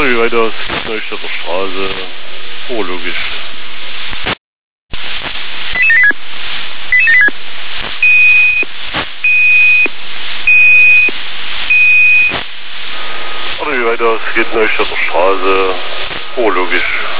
wie weiter aus Neustädter Straße. Oh, logisch. Wie weiter aus geht Neustädter Straße. Oh, logisch.